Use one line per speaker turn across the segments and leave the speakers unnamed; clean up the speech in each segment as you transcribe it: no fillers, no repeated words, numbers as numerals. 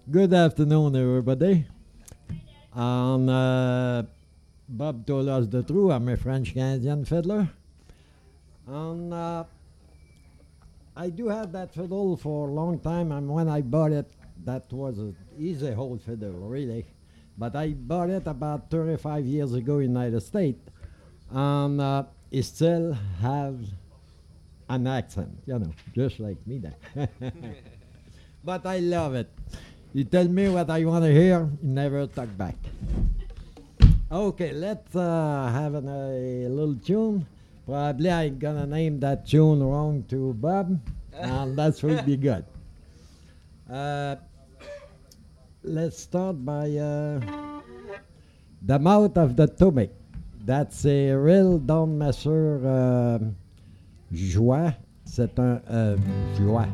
Good afternoon, everybody. And Bob told us the truth. I'm a French Canadian fiddler. And I do have that fiddle for a long time. And when I bought it, that was a easy old fiddle, really. But I bought it about 35 years ago in the United States. And it still has an accent, just like me there. But I love it. You tell me what I want to hear, you never talk back. Okay, let's have a little tune. Probably I'm gonna name that tune wrong to Bob, and that will be good. Let's start by The Mouth of the Potomac. That's a real Don Messer joie. C'est un joie.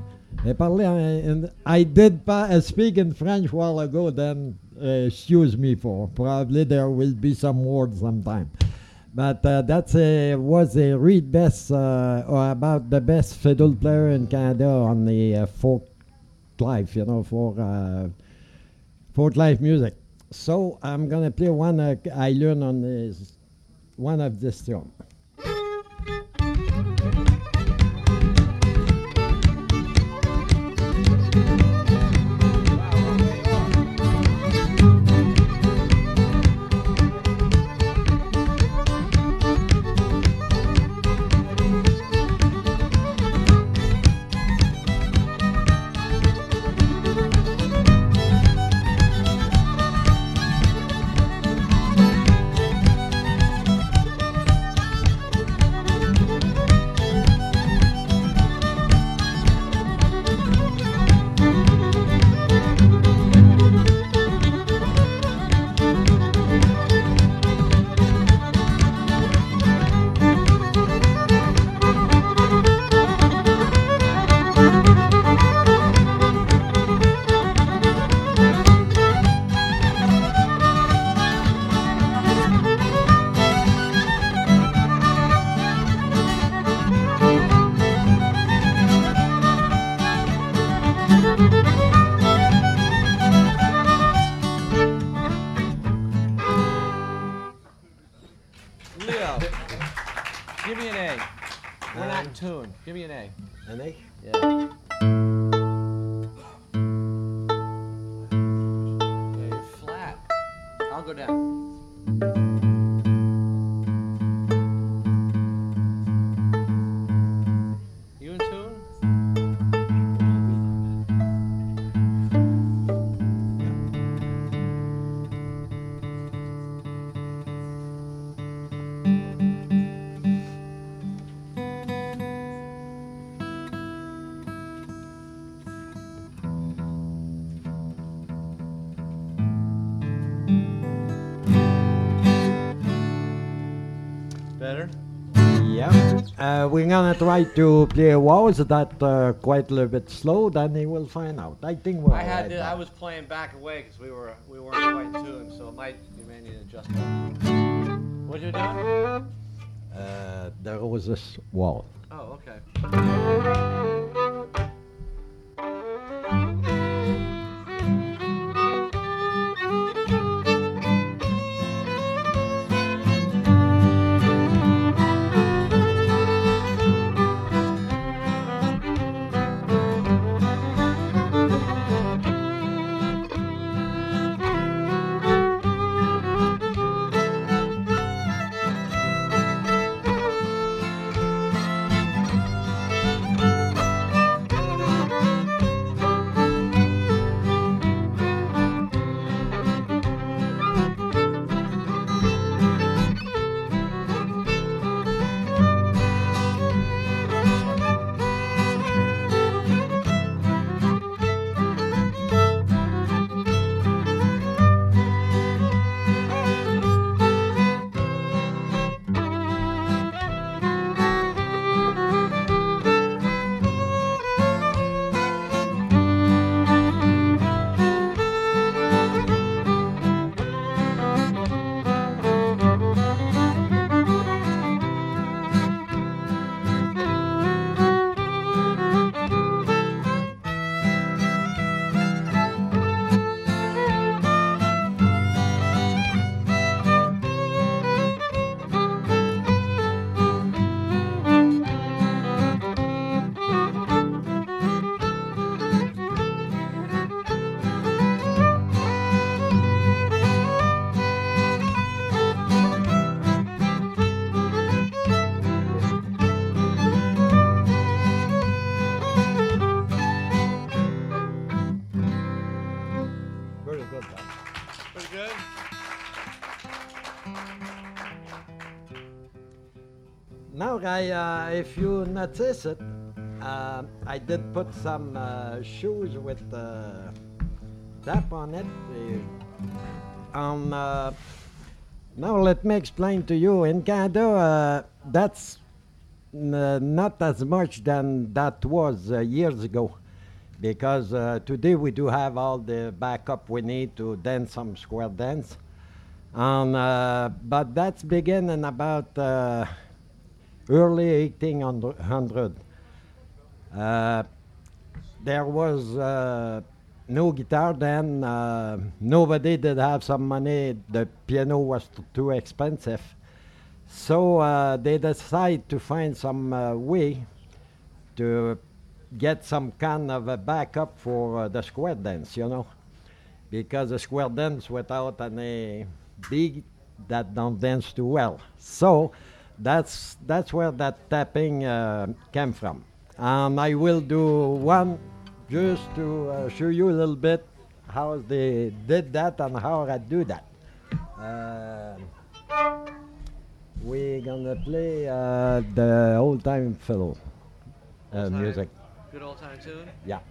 I did speak in French a while ago, then excuse me for. Probably there will be some words sometime. But that was a read best, or about the best fiddle player in Canada on the folk life, for folk life music. So I'm going to play one I learned on one of this tune.
Give me an A.
An A?
Yeah. Yeah, you're flat. I'll go down. You in tune? Better?
Yeah. We're going to try to play a waltz that quite a little bit slow, then he will find out. I think we're
I was playing back away because we weren't quite in tune, so you may need to adjust that. What you doing?
There was this wall.
Oh, okay.
Now, if you notice it, I did put some shoes with tap on it. Now let me explain to you. In Canada, that's not as much than that was years ago, because today we do have all the backup we need to dance some square dance. But that's beginning about early 1800. There was no guitar then. Nobody did have some money. The piano was too expensive. So they decided to find some way to get some kind of a backup for the square dance, you know. Because the square dance without any beat, that don't dance too well. So that's where that tapping came from. And I will do one just to show you a little bit how they did that and how I do that. We're gonna play the old time fiddle music.
Good old time tune?
Yeah.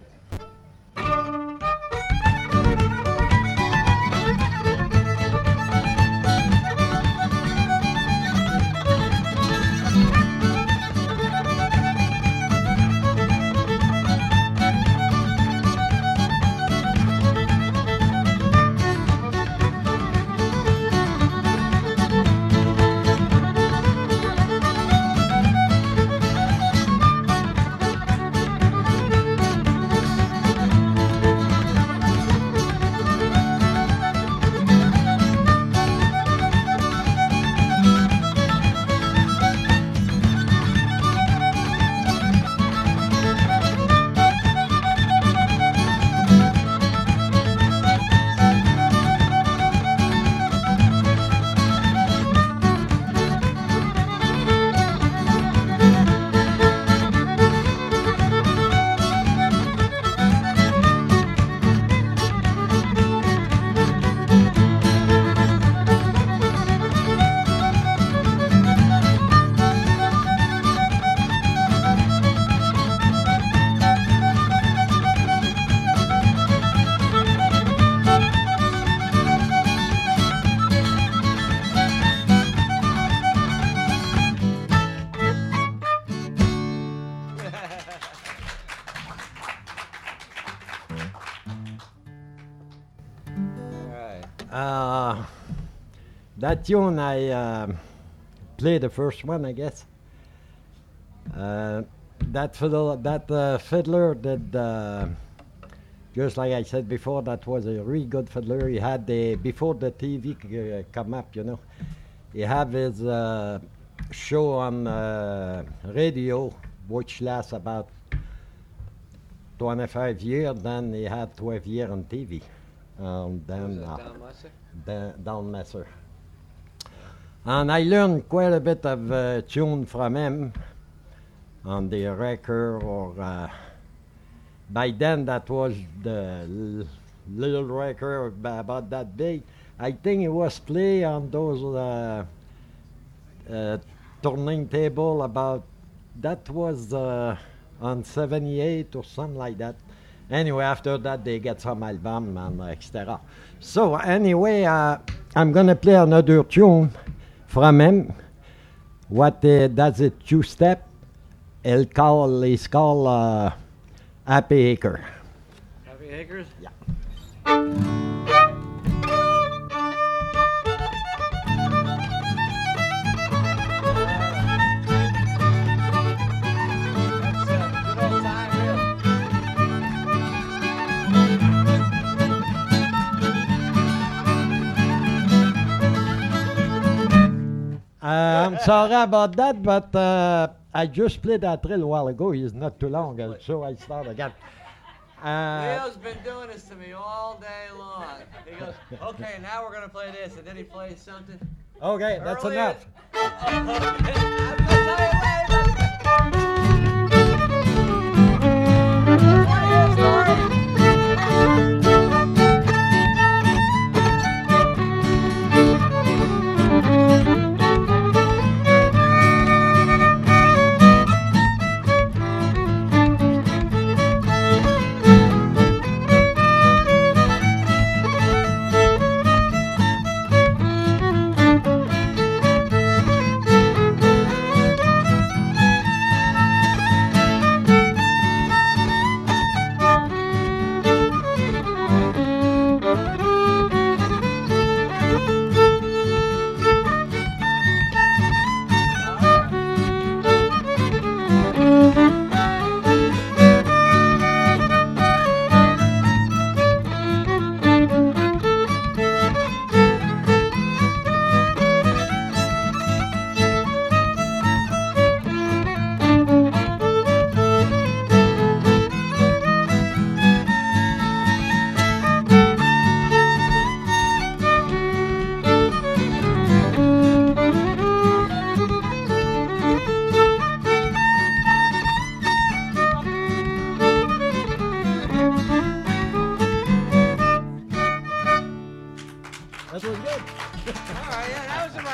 That tune I played the first one, I guess. That fiddler did, just like I said before, that was a really good fiddler. He had before the TV come up, you know, he had his show on radio, which lasts about 25 years. Then he had 12 years on TV. Then Don Messer. And I learned quite a bit of tune from him on the record, or by then that was the little record about that big. I think it was play on those turning table about, that was on 78 or something like that. Anyway, after that they get some album and etc. So anyway, I'm gonna play another tune from him. What does it two-step? It's called Happy Acre.
Happy Acres?
Yeah. I'm sorry about that, but I just played that drill a while ago. It's not too long, so I start again.
Leo's been doing this to me all day long. He goes, okay, now we're going to play this, and then he plays something.
Okay, that's
Earlier-
enough.
I'm gonna tell you later.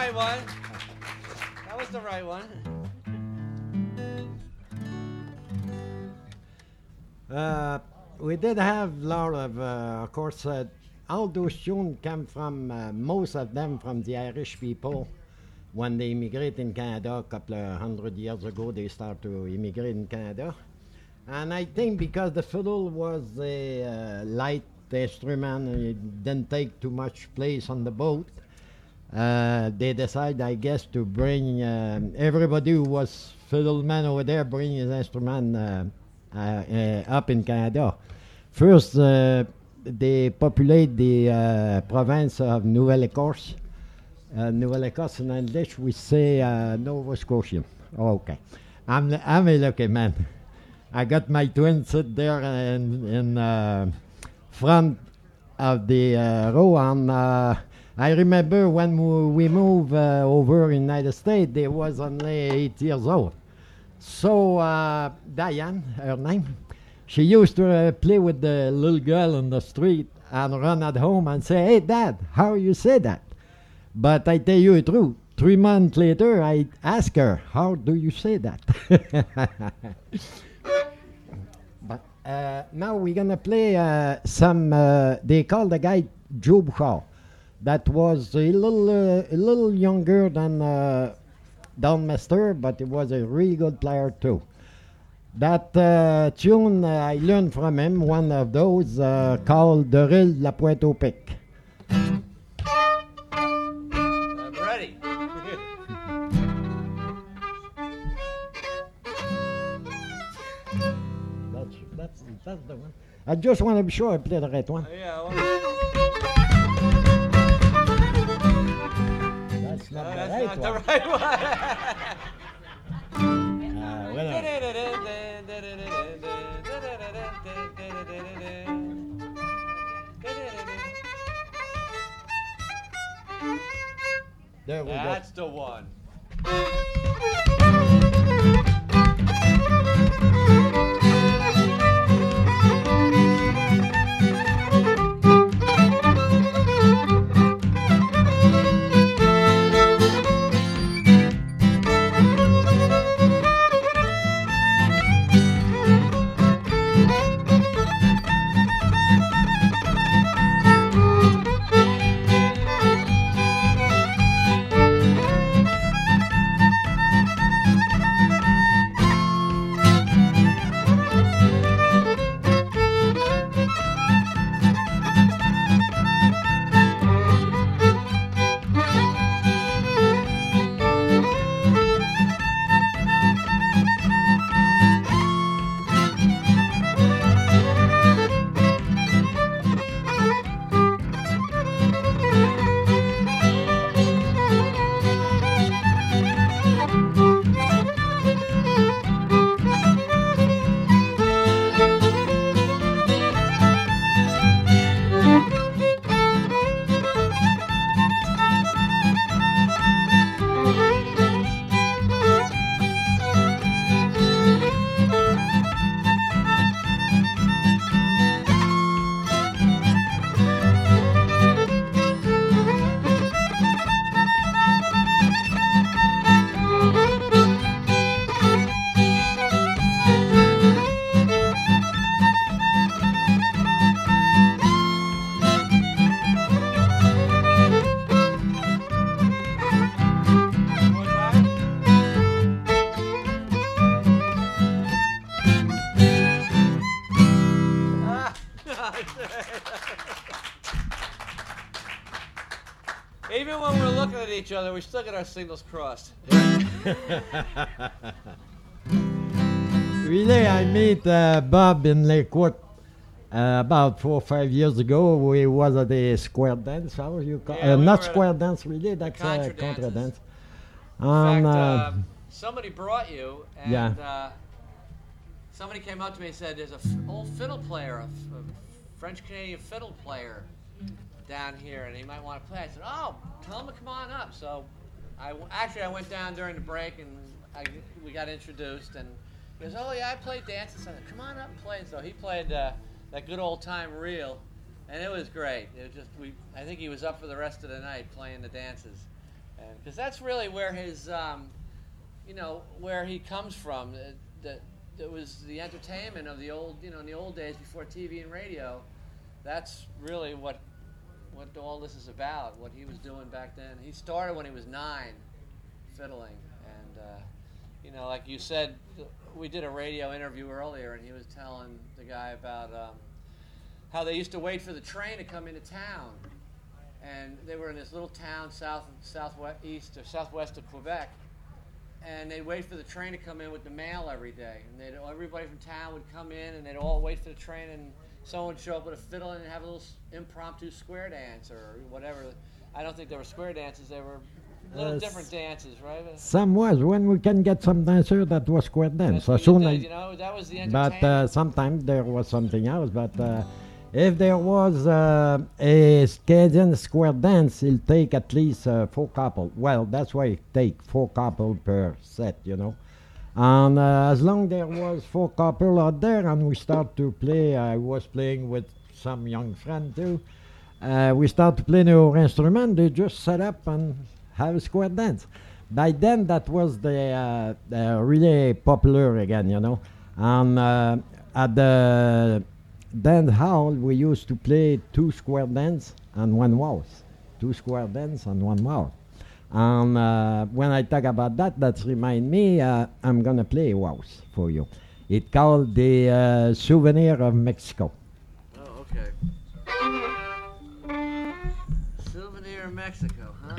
right one. That was the right one.
We did have a lot of course, all those tunes come from, most of them from the Irish people. When they immigrated in Canada a couple of 100 years ago, they started to immigrate in Canada. And I think because the fiddle was a light instrument and it didn't take too much place on the boat, they decided, I guess, to bring everybody who was fiddleman over there, bring his instrument up in Canada. First, they populate the province of Nouvelle-Écosse. Nouvelle-Écosse in English we say Nova Scotia. Oh, okay, I'm a lucky man. I got my twin sit there in front of the row, and I remember when we moved over in United States, they was only 8 years old. So Diane, her name, she used to play with the little girl on the street and run at home and say, "Hey, Dad, how you say that?" But I tell you the truth, 3 months later, I asked her, "How do you say that?" But now we're going to play some, they call the guy Joe Bouchard. That was a little younger than Don Mester, but he was a really good player too. That tune I learned from him, one of those called De Rille de la Pointe au Pic.
I'm ready.
That's the one. I just want to be sure I play the right one.
Yeah. Well,
That's not the
that's
right
not
one.
the right one.
There we go.
That's the one. Even when we're looking at each other, we still get our signals crossed.
Really, I meet Bob in Lakewood about 4 or 5 years ago. We was at the square dance. How you call
Yeah, we
not
were at
square dance, really. That's
contra
contra
dances.
dance.
In fact, somebody brought you, and
Yeah.
somebody came up to me and said, "There's an old fiddle player, a French-Canadian fiddle player down here, and he might want to play." I said, "Oh, tell him to come on up." So I went down during the break, and we got introduced, and he goes, "Oh yeah, I play dances." So I said, "Come on up and play." So he played that good old time reel, and it was great. It was just I think he was up for the rest of the night playing the dances. because that's really where his, where he comes from. That was the entertainment of the old, in the old days before TV and radio. That's really what all this is about. What he was doing back then. He started when he was 9, fiddling, and like you said, we did a radio interview earlier, and he was telling the guy about how they used to wait for the train to come into town, and they were in this little town southwest of Quebec, and they'd wait for the train to come in with the mail every day, and everybody from town would come in, and they'd all wait for the train, and someone would show up with a fiddle and have a little impromptu square dance or whatever. I don't think they were square dances; they were little different dances, right?
Some was when we can get some dancer that was square dance.
That's what we did, that was the entertainment.
But sometimes there was something else. But if there was a Canadian square dance, it'll take at least 4 couple. Well, that's why it take 4 couple per set, And as long there was 4 couple out there, and we start to play, I was playing with some young friend too. We start to play our instrument. They just set up and have a square dance. By then, that was the really popular again, And at the dance hall, we used to play 2 square dance and 1 waltz. 2 square dance and 1 waltz. And when I talk about that remind me, I'm going to play a waltz for you. It's called the Souvenir of Mexico.
Oh, okay. Souvenir of Mexico, huh?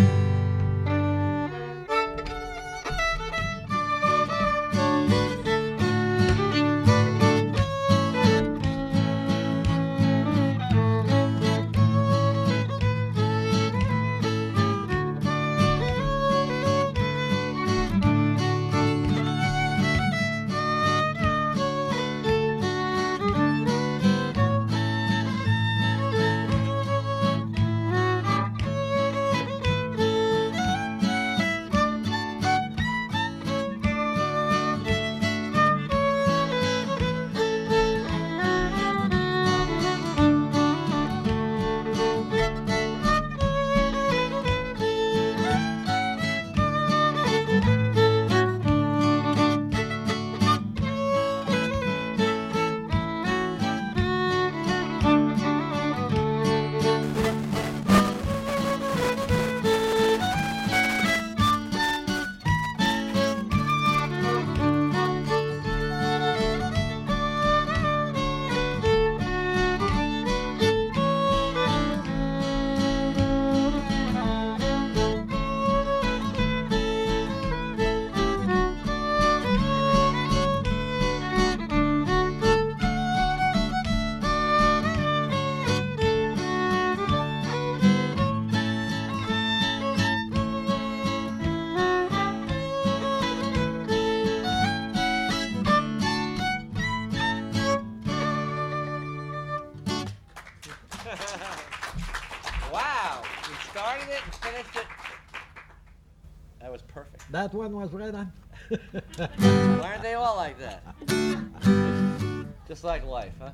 Wow, we started it and finished it. That was perfect.
That one was right on.
Aren't they all like that? Just like life, huh?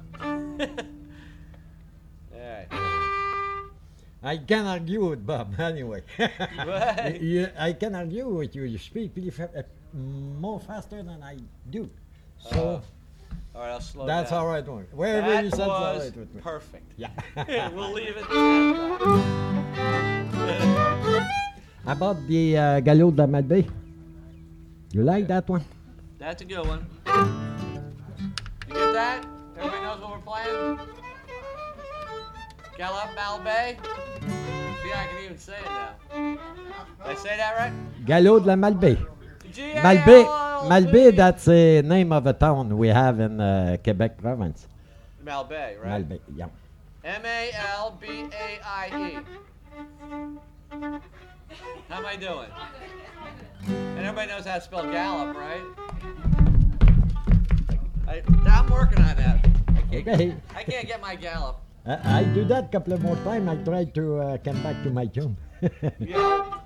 All right.
I can argue with Bob anyway.
What?
I can argue with you. You speak more faster than I do. So
all right, I'll slow
that's
down.
all right. Wherever
That
you said
was
all right with me.
perfect.
Yeah.
We'll leave it
About the Galop de la Malbaie. You like that one?
That's a good one. You get that? Everybody knows what we're playing? Galop Malbaie? See, I can even say it now. Did I say that right?
Galop de la Malbaie.
Malbaie.
Malbaie, that's the name of a town we have in Quebec province.
Malbaie, right?
Malbaie, yeah.
Malbaie. How am I doing? And everybody knows how to spell Gallup, right? I'm working on that. I can't get my Gallup.
I do that a couple of more times. I try to come back to my tune.
Yeah.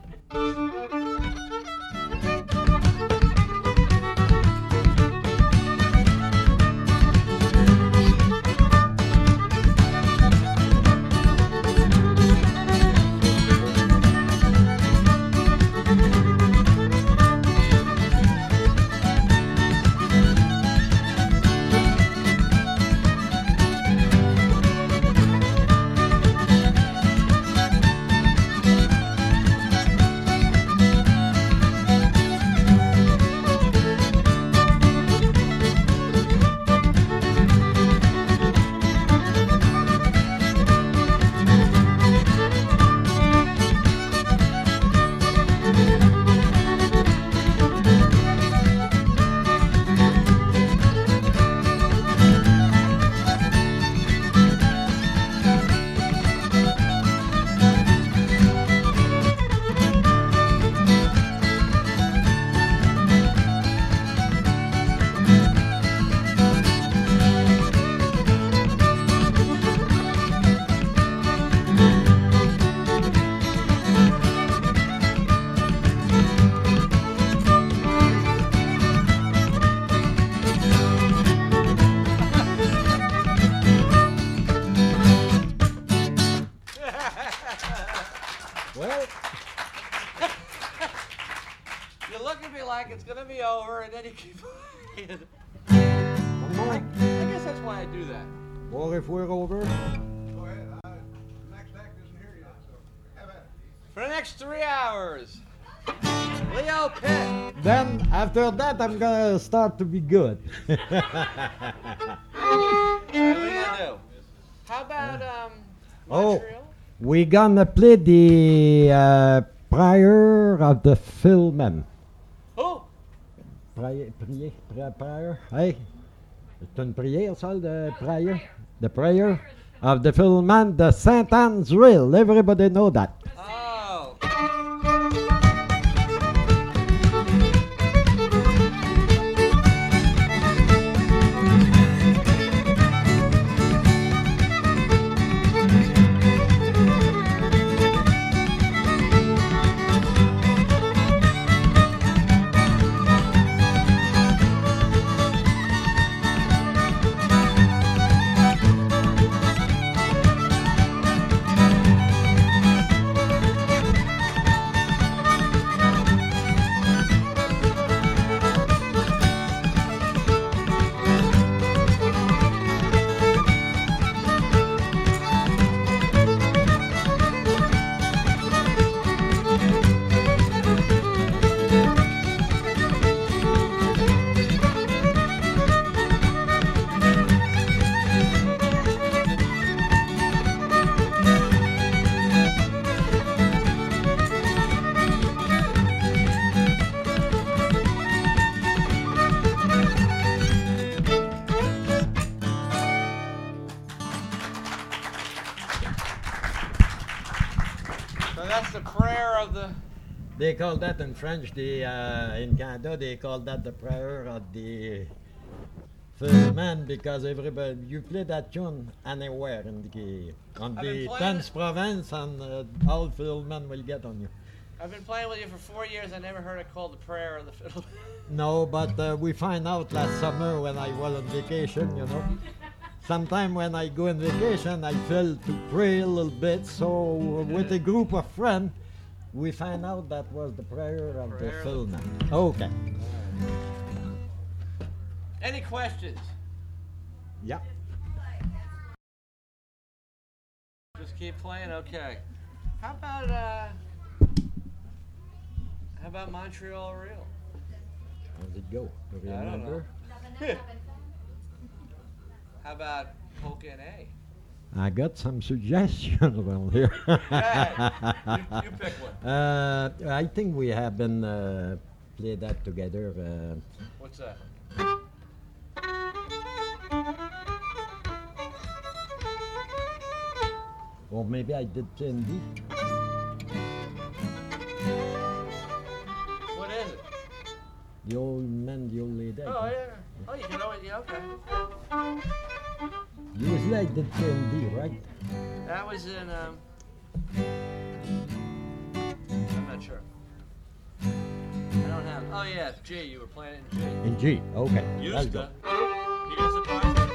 be over, and then you keep playing.
One more.
I guess that's why I do that.
Or if we're over.
Go ahead. Next act isn't here yet, so have at it.
For the next 3 hours, Leo Pitt.
Then after that, I'm gonna start to be good.
What are you gonna do? How about
Oh.
Montreal?
We gonna play the prior of the Philmen.
Who?
Prior. Hey, c'est une prière, ça, the prior. The prayer of the Philmen, the Saint Anne's Drill. Everybody know that.
Oh. So that's the prayer of the.
They call that in French, in Canada, they call that the prayer of the Philmen because everybody, you play that tune anywhere in on
I've been
the
playing
10th province and all Philmen will get on you.
I've been playing with you for 4 years. I never heard it called the prayer of the fiddle.
No, but we find out last summer when I was on vacation, you know. Sometime when I go on vacation, I feel to pray a little bit. So with a group of friends, we find out that was the prayer of the
Prayer.
Philmen. Okay.
Any questions?
Yeah.
Just keep playing. Okay. How about Montreal Real?
How did it go? Do you
I don't
remember?
How about Polka and A?
I got some suggestions around here.
You pick one.
I think we have been play that together.
What's that?
Or maybe I did play in D.
What is it?
The old man, the old lady.
Oh yeah. Oh, you can always. Yeah, okay.
Usually I did play in D, right?
That was in. I'm not sure. I don't have. Oh yeah, G. You were playing it in G.
In G. Okay.
Used
let's
to.
go.
You gonna surprise me?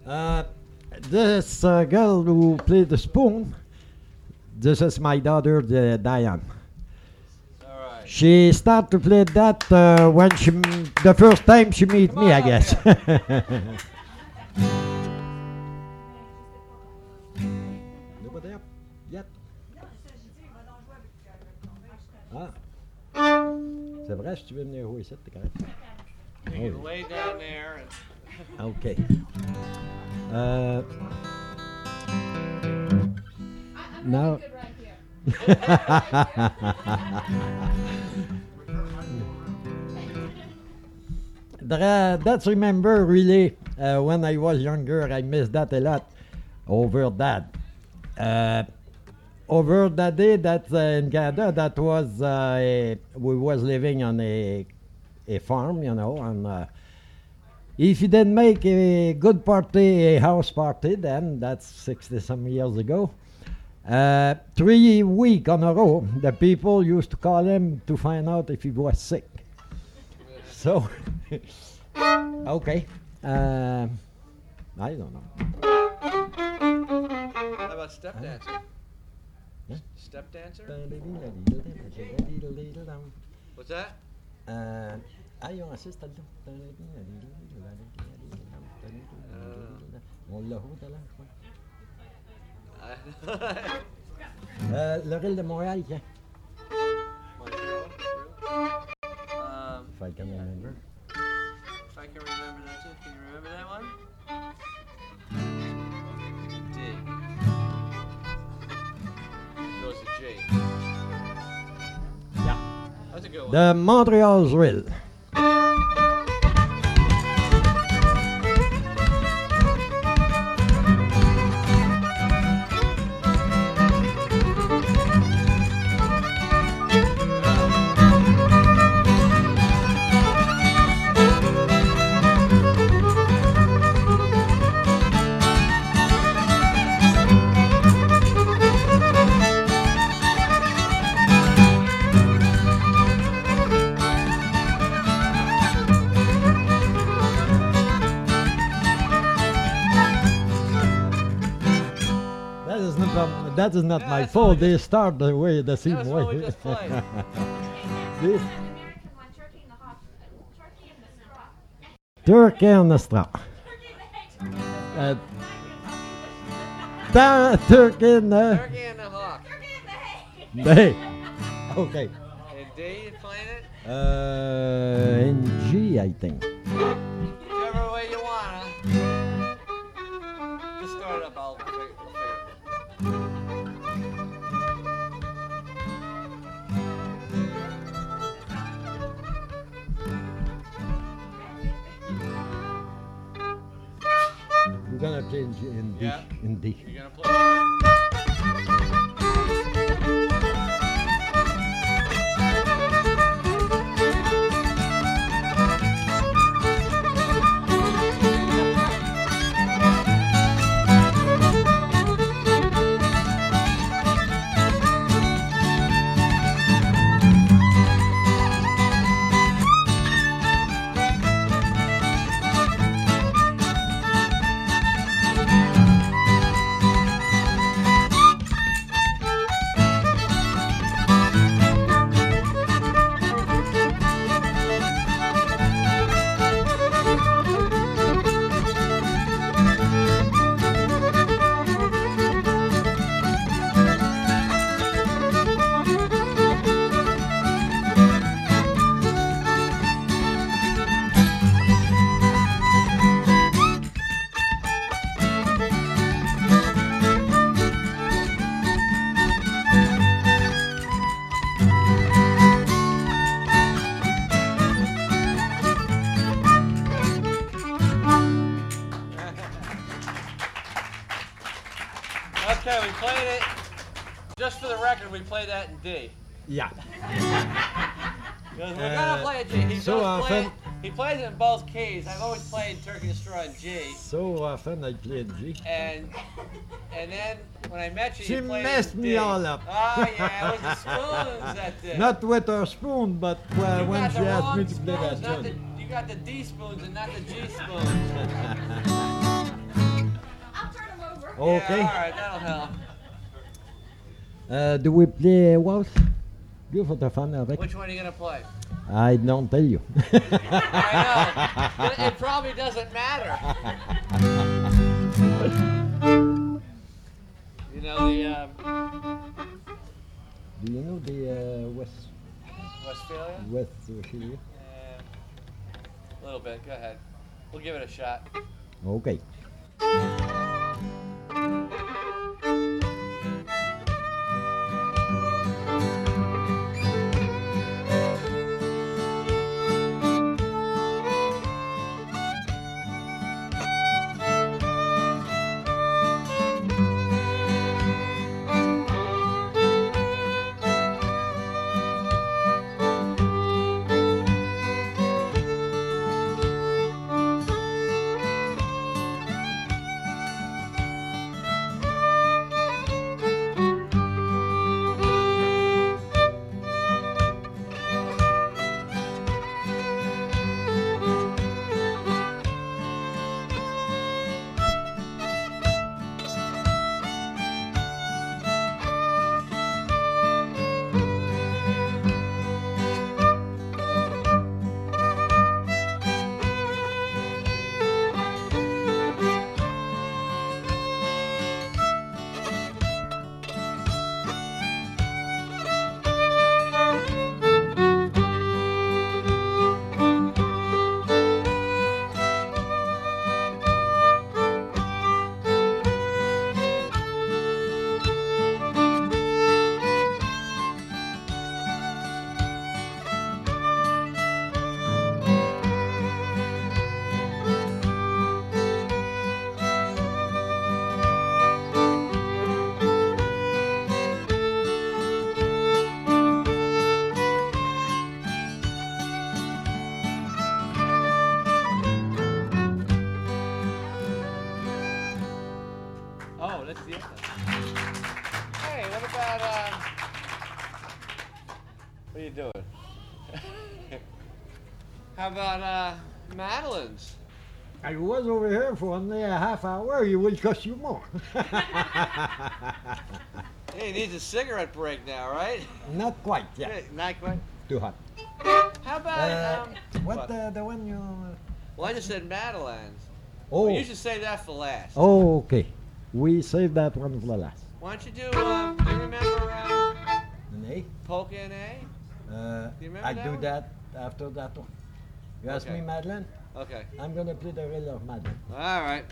This girl who played the spoon, this is my daughter, Diane.
All right.
She started to play that when the first time she meet
Come
me,
on
I
up
guess. Nobody up yet? Ah. C'est vrai, si tu veux venir jouer ici, t'es correct.
You can lay down there. And
Okay. Now. That's remember really when I was younger, I missed that a lot over that. Over that day that in Canada, that was we was living on a farm, you know, and if you didn't make a good party, a house party, then that's 60 some years ago. 3 weeks on a row, the people used to call him to find out if he was sick. So, okay, I don't know.
how about step dancer?
Huh?
Step dancer? What's that?
Yung assistant on l'a haut le Rille de Montréal, tiens. If I can remember.
If I can remember that too. Can you remember that one? D. Goes to G.
Yeah.
That's a good one.
The Montreal Drill. That is not
Yeah,
my
that's
fault.
what we
They start the way the same
That's
way.
what we just played.
This
American one, turkey in the straw.
turkey on the straw.
Turkey in the
Uh,
hay.
turkey in the
Turkey and the Hawk.
Turkey in the hay.
day. Okay.
And D, you playing it?
In G, I think.
Whichever way you wanna. Just start it up. I'll figure it.
We're gonna play in G, in D.
Yeah.
In D.
You gonna play? Okay, we played it. Just for the record, we played that in D.
Yeah.
We're gonna play a G. He plays it in both keys. I've always played Turkey and Straw in G.
So often I played G.
And then when I met you,
She
you played
messed
it in
me
D.
all up.
Oh yeah, it was the spoons that did.
Not with her spoon, but
You
when
got
she
the
asked
wrong
me to play that
spoons, not
tune.
you got the D spoons and not the G spoons.
Okay.
Yeah, all right, that'll help.
Do we play waltz? Go for the fun of it.
Which one are you gonna play?
I don't tell you.
I know. But it probably doesn't matter. You know the
Do you know the
Westphalia?
West Australia?
A little bit. Go ahead. We'll give it a shot.
Okay.
Oh, let's see. Hey, what about what are you doing? How about Madeline's?
I was over here for only a half hour. It will cost you more.
Hey, he needs a cigarette break now, right?
Not quite. Yeah.
Hey, not quite.
Too hot.
How about
What the one you?
Well, I just said Madeline's.
Oh.
Well, you should save that for last.
Oh, okay. We saved that one for the last.
Why don't you do? You remember
An A?
Polka and A? Do you remember
I
that
do
one?
that after that one. You ask
Okay.
me, Madeline?
Okay.
I'm gonna play the role of Madeline.
All right.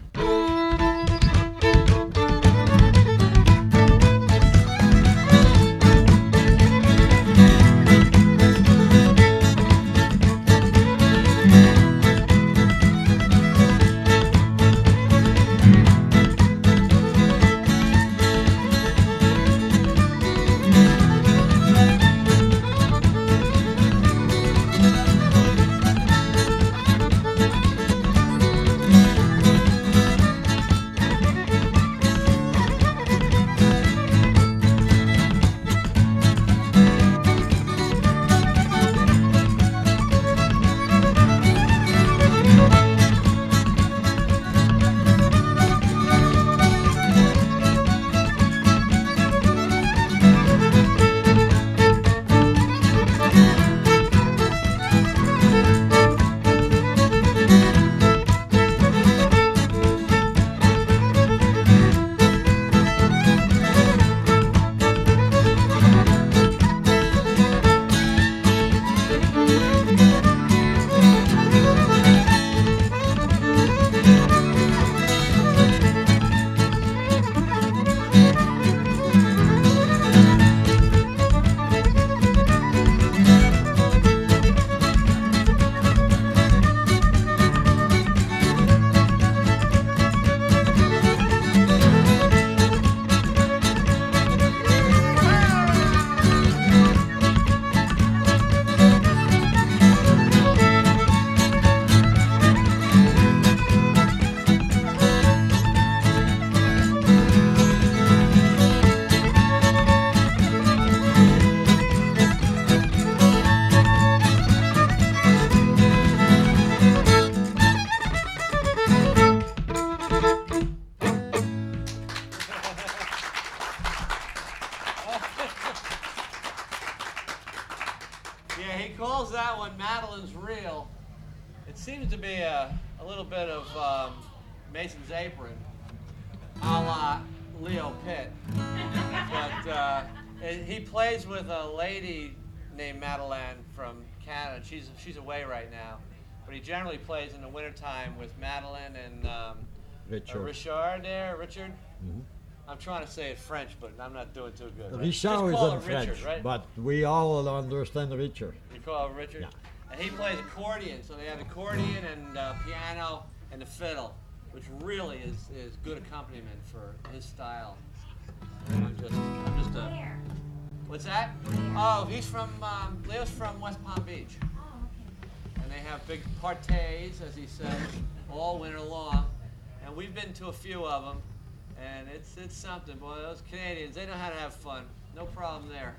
Yeah, he calls that one Madeline's Reel. It seems to be a little bit of Mason's Apron, a la Leo Pitt. But he plays with a lady named Madeline from Canada. She's away right now. But he generally plays in the wintertime with Madeline and Richard there. Richard?
Mhm.
I'm trying to say it French, but I'm not doing too good. Right?
Richard
Just call
isn't
it Richard,
French,
right?
but we all understand Richard.
You call it Richard?
Yeah.
And he plays accordion, so they have accordion and piano and the fiddle, which really is good accompaniment for his style. I'm just a.
Where?
What's that? Oh, he's from Leo's from West Palm Beach,
Oh, okay.
and they have big parties, as he says, all winter long. And we've been to a few of them, and it's something. Boy, those Canadians, they know how to have fun. No problem there.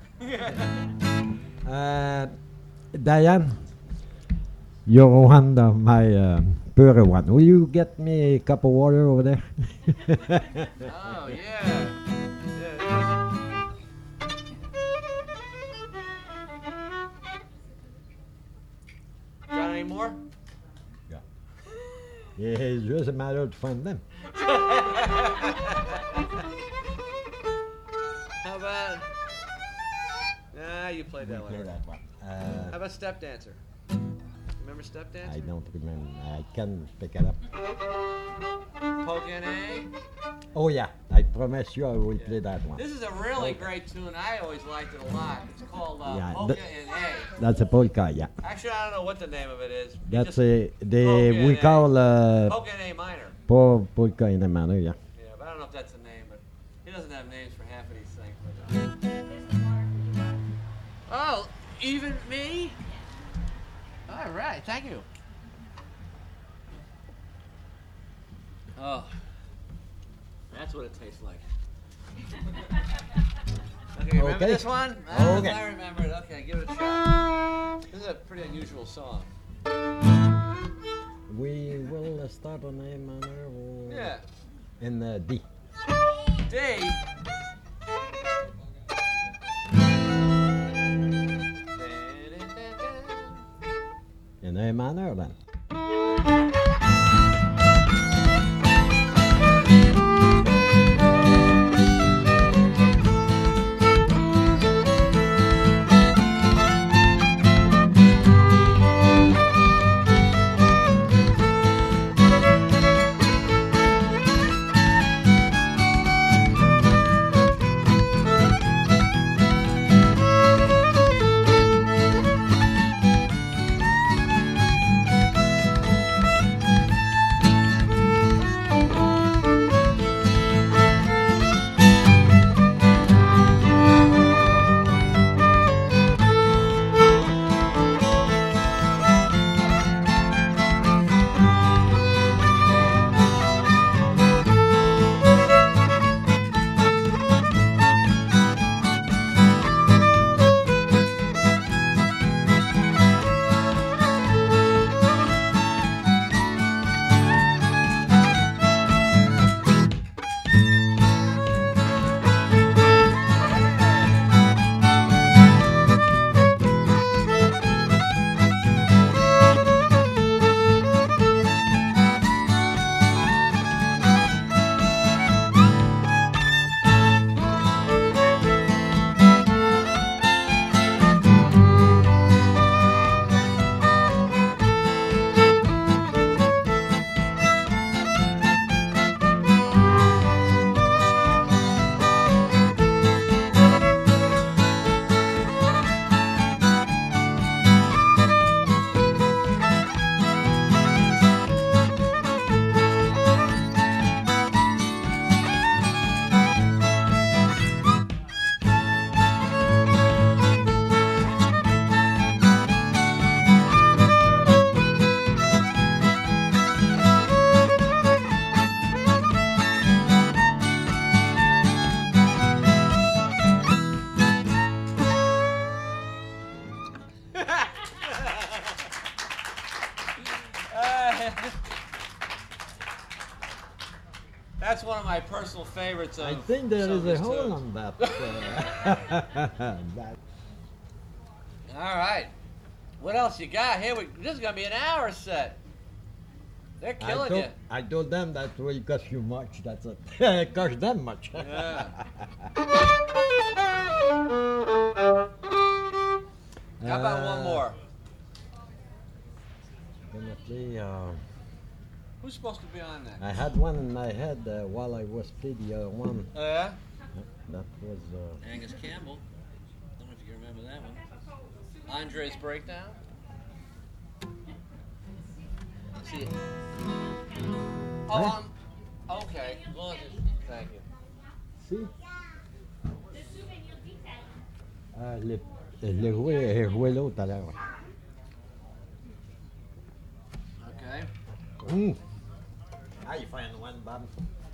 Diane, you're one of my pure one. Will you get me a cup of water over there?
Oh, yeah. Got any more?
Yeah. It's just a matter to find them.
How about? Nah, you played that one.
one.
How about Step Dancer? Remember Step
I
Dancer?
don't remember. I can pick it up.
Poke and A.
Oh yeah, I promise you I will play that one.
This is a really great tune. I always liked it a lot. It's called
Yeah,
Polka
the-
in A.
That's a polka, yeah.
Actually, I don't know what the name of it is.
That's
Just
a
polka
we
in
call
Polka in A minor.
polka in a manner, yeah.
Yeah, but I don't know if that's a name. But he doesn't have names for half of these things.
There's some water for you guys.
Oh, even me? All right, thank you. Oh, that's what it tastes like. Okay, remember
Okay.
this one? I don't know
Okay.
if I remember it. Okay, give it a shot. This is a pretty unusual song.
We will start on A minor or
Yeah.
in D.
D.
In A minor then.
That's one of my personal favorites.
I
Of
think there
some of
is a
his
hole
tunes.
on that. That.
All right. What else you got? Here, this is gonna be an hour set. They're killing you.
I told them that will cost you much. That's it. It cost them much.
Yeah. How about one more?
Gonna play,
Who's supposed to be on that?
I had one in my head while I was playing the other one.
Oh, yeah?
That was.
Angus Campbell. Don't know if you can remember that one. Andre's Breakdown. See. Oh, okay. Thank you.
Si. Je l'ai joué l'autre tout à l'heure.
Okay.
How you find one, Bob?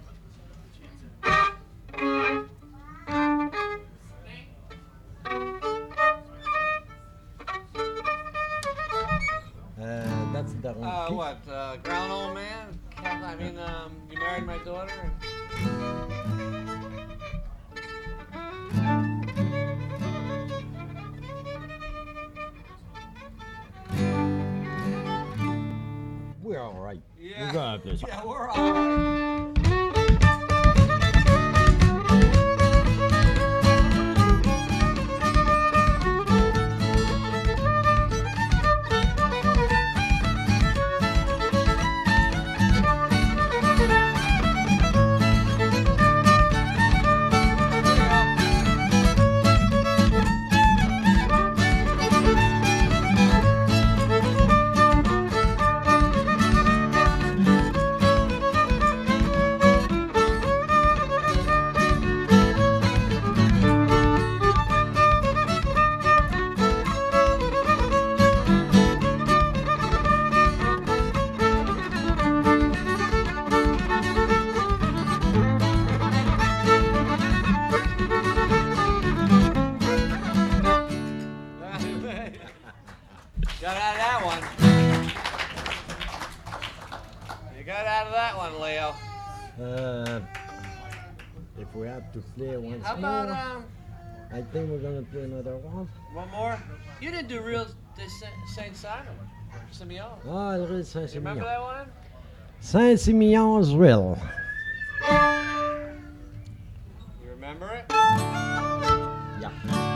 That's the one.
What? Ground Old Man? I mean, You Married My Daughter?
We're all right.
Yeah.
We're gonna play some.
Yeah, we're all right. Got out of that one. You got out of that one, Leo.
If we have to play once
How
more,
about
I think we're gonna play another one.
one more? You didn't do real Saint Simon, Simeon.
Ah, le Ril
You remember
Saint-Simeon.
that one?
Saint-Simeon's Ril.
You remember it?
Yeah.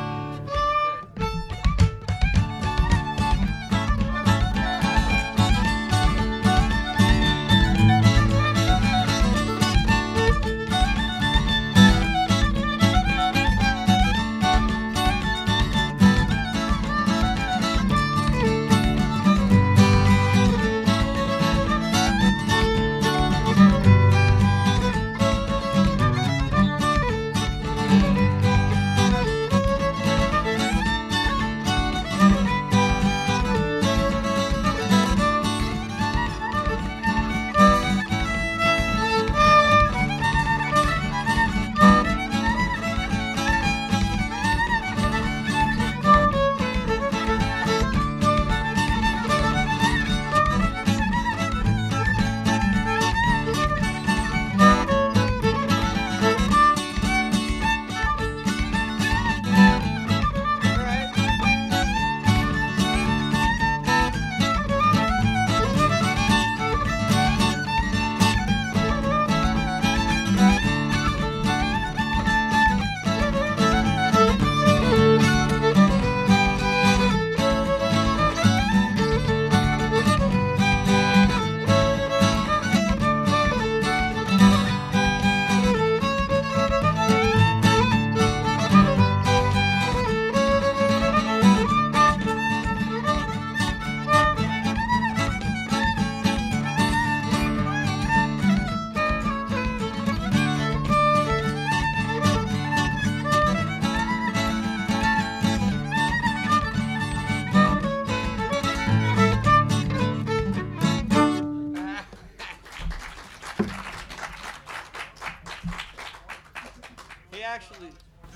He actually.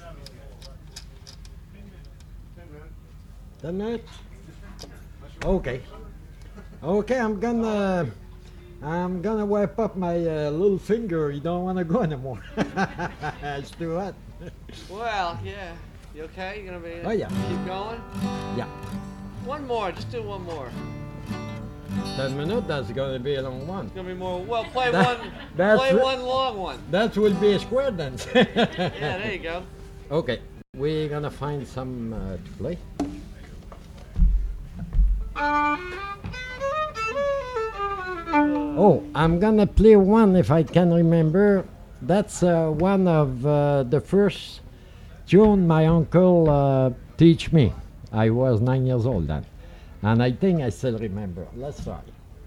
10 minutes? Okay. Okay, I'm gonna wipe up my little finger. You don't want to go anymore. It's too hot.
Well, yeah. You okay? You gonna be?
Oh, yeah.
Keep going.
Yeah.
One more. Just do one more.
10 minutes, that's going to be a long one.
It's gonna be more. Well, play
That-
one.
that's
Play
it.
one long one.
That will be a square dance.
Yeah, there you go.
Okay, we're gonna find some to play. Oh, I'm gonna play one if I can remember. That's one of the first tune my uncle teach me. I was 9 years old then, and I think I still remember. Let's try.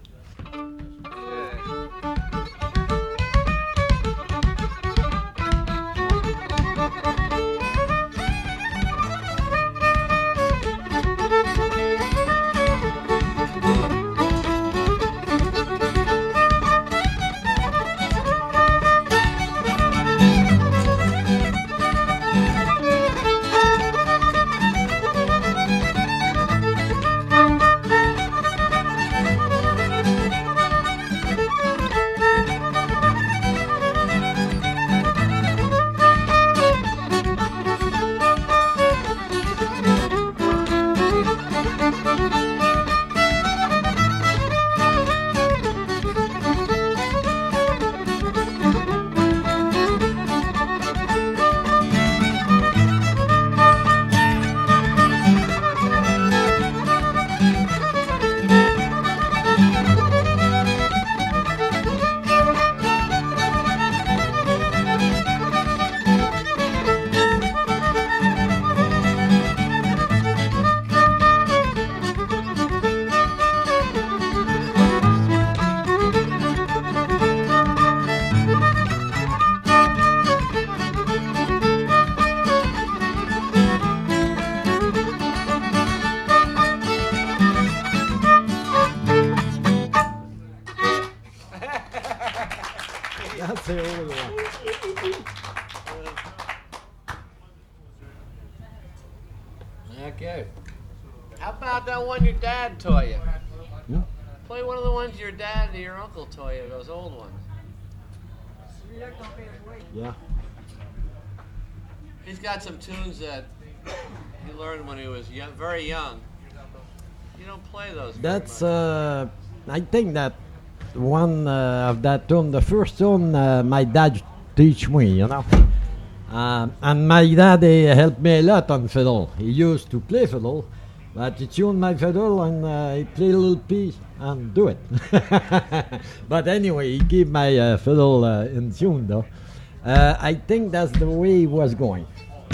That's the old one.
Okay. How about that one your dad taught you?
Hmm?
Play one of the ones your dad or your uncle taught you, those old ones.
Yeah.
He's got some tunes that he learned when he was young, very young. You don't play those. very
That's
much.
I think that one of that tune, the first tune my dad teach me, you know. And my dad helped me a lot on fiddle. He used to play fiddle, but he tuned my fiddle and he played a little piece and do it. But anyway, he keep my fiddle in tune though. I think that's the way he was going.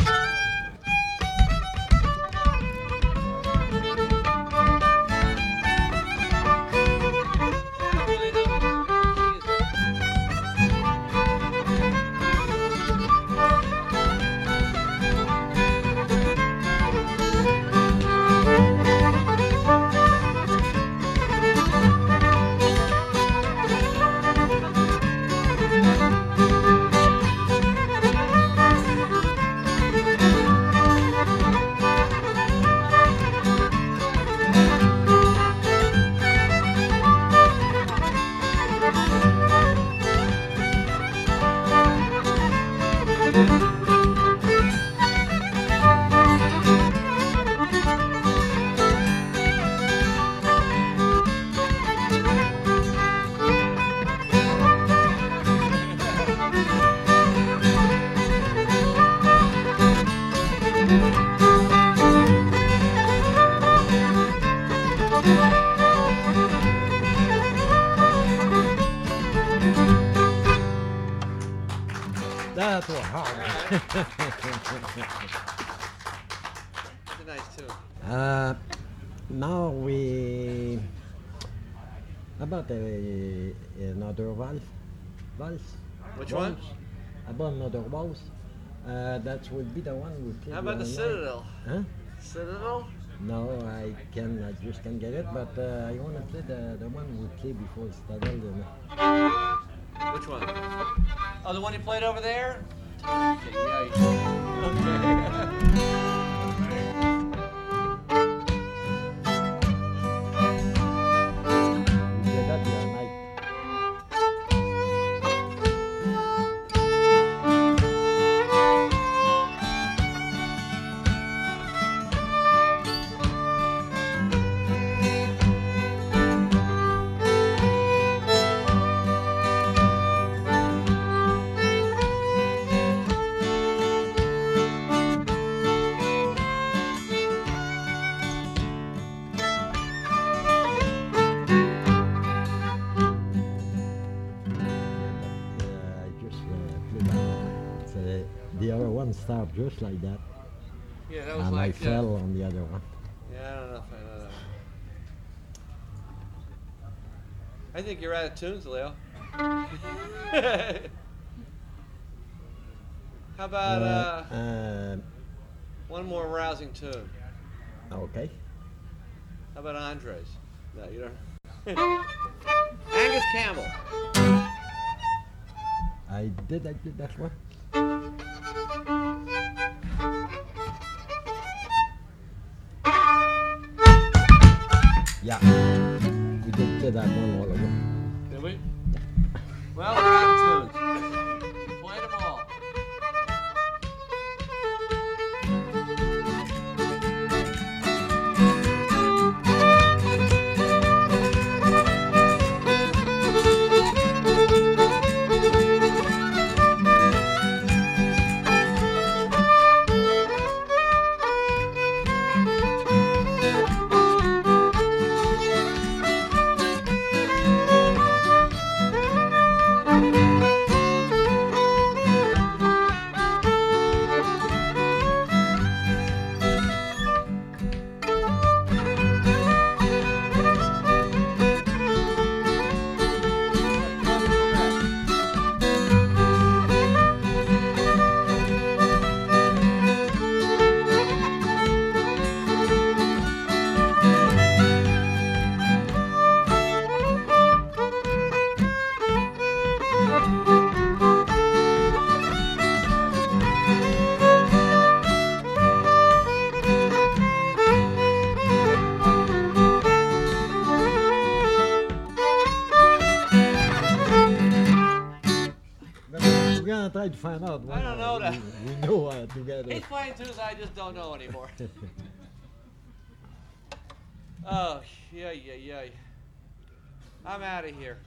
That was hard.
It's a nice tune.
Now we about another valse.
Which one?
About another waltz. That would be the one we play.
How about the Citadel?
Huh?
Citadel?
No, I just can't get it. But I want to play the one we played before Citadel. You know.
Which one? Oh, the one you played over there? Okay, yeah,
We did that the other night. up just like that,
Yeah, that was
and
like.
I fell on the other one.
Yeah, I don't know if I know that. I think you're out of tunes, Leo. How about one more rousing tune?
Okay.
How about Andres? No, you don't. Angus Campbell.
I did that one. Yeah, we did that one all over.
Did we? Well, we're out of tunes. Played them all.
We're gonna try to find out.
I don't know that.
We know together.
He's playing tunes I just don't know anymore. Oh, yeah. I'm out of here.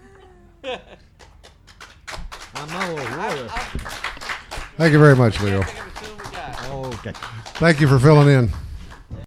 I'm out of water.
Thank you very much, Leo.
Think of a tune we got.
Okay.
Thank you for filling in.